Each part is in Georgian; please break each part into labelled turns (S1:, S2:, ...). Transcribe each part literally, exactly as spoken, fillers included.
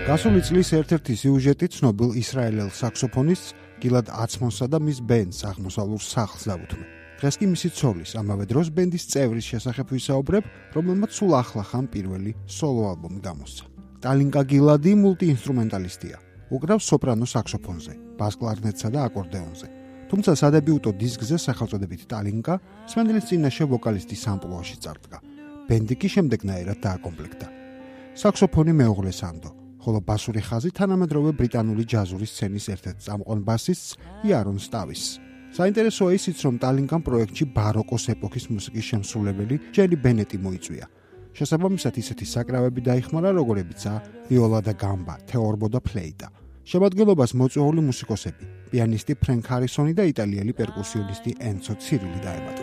S1: გასული წლის ერთ-ერთი სიუჟეტი ცნობილ ისრაელელ საქსოფონისტს გილად აცმონსა და მის ბენდს აღმოსავლურ სახლს დაუთმე. დღეს კი მისი ცოლის, ამავე დროს ბენდის წევრის შესახებ ვისაუბრებ, რომელმაც სულ ახლახან პირველი სოლო ალბომი გამოსცა. ტალინკა გილადი მულტიინსტრუმენტალისტია. უკრავს სოპრანო საქსოფონზე, ბას კლარნეტსა და აკორდეონზე. თუმცა სადებიუტო დისკზე სახელწოდებით ტალინკა სმენდელის წინაშე ვოკალისტის ამპლუაში წარდგა. ბენდი კი შემდეგნაირად დააკომპლექტა. საქსოფონი მეუღლე სანდო, ხოლო ბასური ხაზი თანამედროვე ბრიტანული ჯაზური სცენის ერთ-ერთ წამყვან ბასისტს იარონ სტავისს. საინტერესოა ისიც, რომ ტალინკამ პროექტში ბაროკოს ეპოქის მუსიკის შემსრულებელი ჯერი ბენეტი მოიწვია. შესაბამისად ისეთი საკრავები დაიხმარა, როგორებიცაა ვიოლა და გამბა, თეორბო და ფლეიტა. შემადგენლობას მოწვეული მუსიკოსები, პიანისტი ფრენკ ჰარისონი და იტალიელი პერკუსიონისტი ენცო ცირილი დაემატა.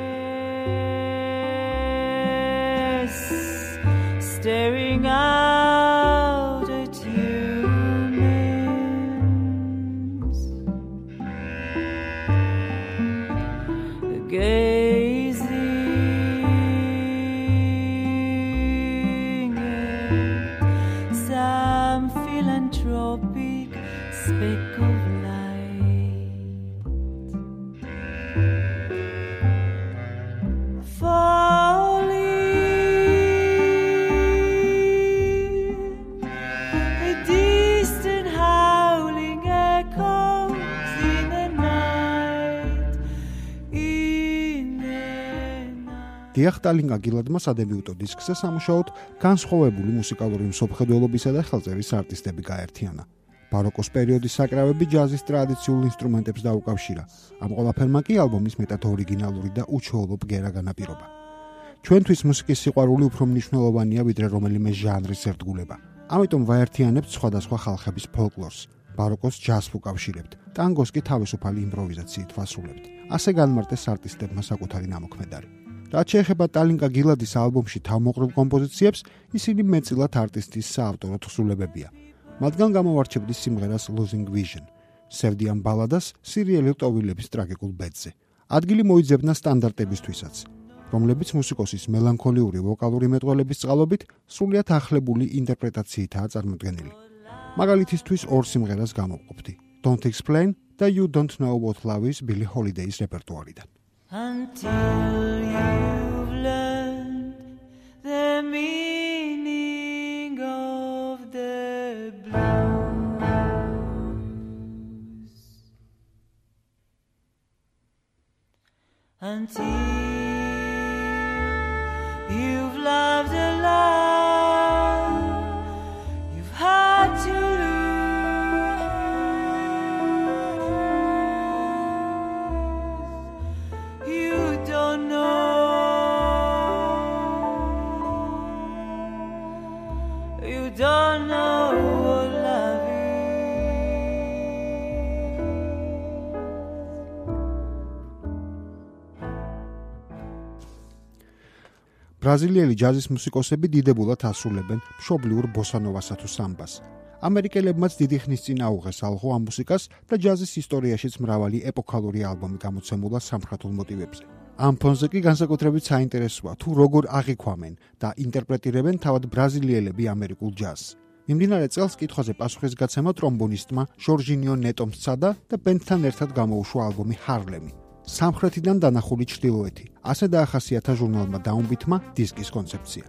S1: Staring out at humans, gazing at some philanthropic speck of light, falling დიახ, ტალინკა გილადმა სადებიუტო დისკზე სამუშაოდ განსხვავებული მუსიკალური მსოფლმხედველობისა და ხელწერის არტისტები გაერთიანა. ბაროკოს პერიოდის საკრავები ჯაზის ტრადიციულ ინსტრუმენტებს დაუკავშირა. ამ ყველაფერმა კი ალბომის მეტად ორიგინალური და უჩვეულო ბგერა განაპირობა. ჩვენთვის მუსიკის სიყვარული უფრო მნიშვნელოვანია, ვიდრე რომელიმე ჟანრის ერთგულება. ამიტომ ვაერთიანებთ სხვადასხვა ხალხების ფოლკლორს. ბაროკოს ჯაზს ვუკავშირებთ, ტანგოს კი თავისუფალი იმპროვიზაციით ვასრულებთ. ასე განმარტეს არტისტებმა საკუთარი ნამოქმედარი. რაც შეეხება ტალინკა გილადის ალბომში თავმოყრილ კომპოზიციებს, ისინი მეტწილად არტისტის საავტორო თხზულებებია. მათგან გამოვარჩევდი სიმღერას Losing Vision, სევდიან ბალადას სირიელი ტოვილების ტრაგიკულ ბედზე. ადგილი მოიძებნა სტანდარტებისთვისაც, რომლებიც მუსიკოსის მელანქოლიური ვოკალური მეტყველების წყალობით სრულიად ახლებული ინტერპრეტაციითაა წარმოდგენილი. მაგალითისთვის ორ სიმღერას გამოვყოფდი: Don't Explain და You Don't Know What Love Is Billie Holiday-ის რეპერტუარიდან. Until you've learned the meaning of the blues, until you've loved a love you've had to don't know what love is. ბრაზილიელი ჯაზის მუსიკოსები დიდებულად ასრულებენ მშობლიურ ბოსანოვასა თუ სამბას. ამერიკელებმაც დიდი ხნის წინ აუღეს ალღო ამ მუსიკას და ჯაზის ისტორიაშიც მრავალი ეპოქალური ალბომი გამოცემულა სამხრეთულ მოტივებზე. ამ ფონზე კი განსაკუთრებით საინტერესოა თუ როგორ აღიქვამენ და ინტერპრეტირებენ თავად ბრაზილიელები ამერიკულ ჯაზს. მიმდინარე წელს კითხვაზე პასუხისგაცემა ტრომბონისტმა ჟორჟინიო ნეტომ სცადა და ბენდთან ერთად გამოუშვა ალბომი ჰარლემი. სამხრეთიდან დანახული ჩრდილოეთი. ასე დაახასიათა ჟურნალმა დაუნბითმა დისკის კონცეფცია.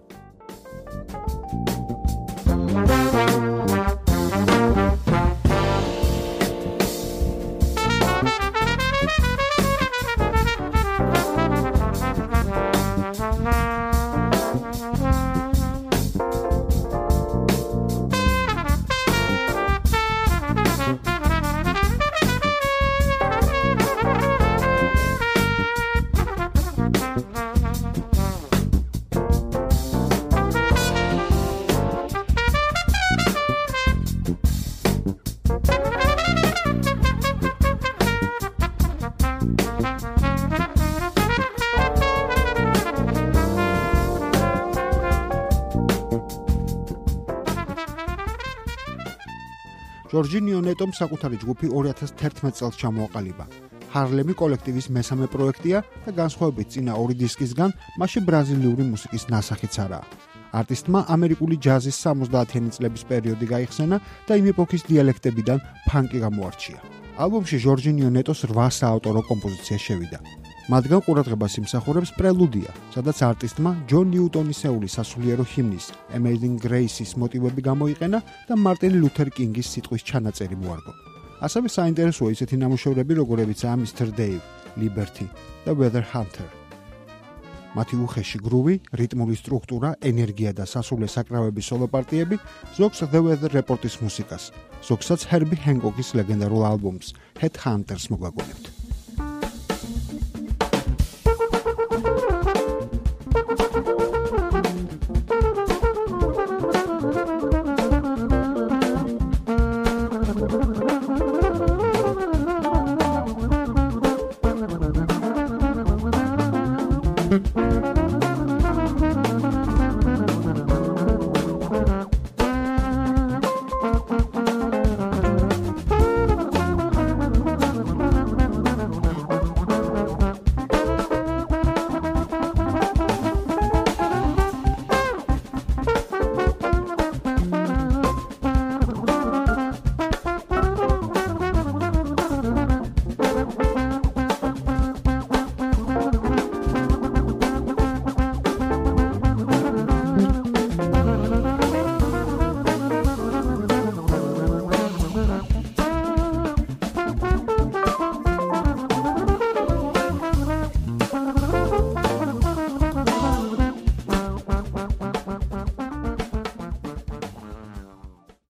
S1: ჟორჟინიო ნეტომ საკუთარი ჯგუფი ორი ათას თერთმეტ წელს ჩამოაყალიბა. ჰარლემი კოლექტივის მესამე პროექტია და განსხვავებით წინა ორი დისკისგან, მასში ბრაზილიური მუსიკის ნასახიც არაა. არტისტმა ამერიკული ჯაზის სამოცდაათიანი წლების პერიოდი გაიხსენა და იმ ეპოქის დიალექტებიდან ფანკი გამოარჩია. ალბომში ჟორჯინიო ნეტოს რვა საავტორო კომპოზიცია შევიდა. მათგან ყურადღებას იმსახურებს პრელუდია, სადაც არტისტმა ჯონ ნიუტონისეული სასულიერო ჰიმნის Amazing Grace-ის მოტივები გამოიყენა და მარტინ ლუთერ კინგის სიტყვის ჩანაწერი მოარგო. ასევე საინტერესოა ისეთი ნამუშევრები, როგორებიცაა Mister Dave, Liberty და Weather Hunter. მათი უხეში გრუვი, რიტმული სტრუქტურა, ენერგია და სასულე საკრავების სოლო პარტიები ზოგს The Weather Report-ის მუსიკას, ზოგსაც Herbie Hancock-ის ლეგენდარულ ალბომს Headhunters მოგვაგონებთ.